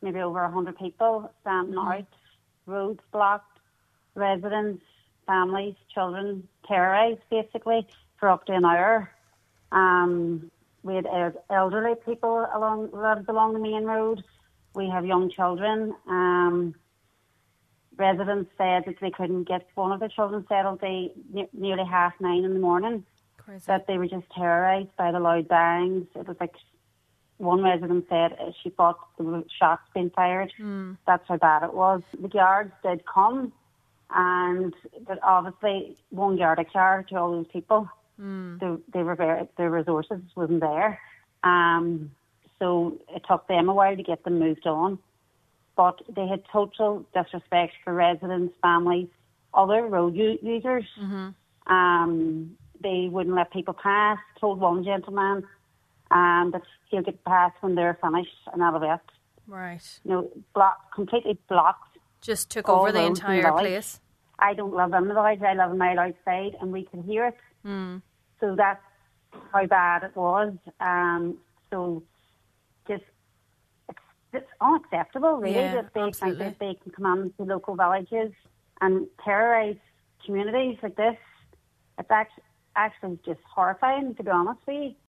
maybe over 100 people standing out, roads blocked, residents, families, children terrorised basically for up to an hour. We had elderly people lived along the main road. We have young children. Residents said that they couldn't get one of the children settled nearly 9:30 in the morning. Crazy. That they were just terrorised by the loud bangs. It was like one resident said she thought there were shots being fired. That's how bad it was. The guards did come, but obviously one guard to all those people. They were their resources wasn't there. So it took them a while to get them moved on. But they had total disrespect for residents, families, other road users. They wouldn't let people pass. Told one gentleman that he'll get past when they're finished, and that'll be it. Right. Completely blocked. Just took over the entire place. I don't live in the village. I live a mile outside, and we can hear it. So that's how bad it was. So just it's unacceptable, really, that they think that they can come into local villages and terrorise communities like this. It's actually just horrifying, to be honest with you.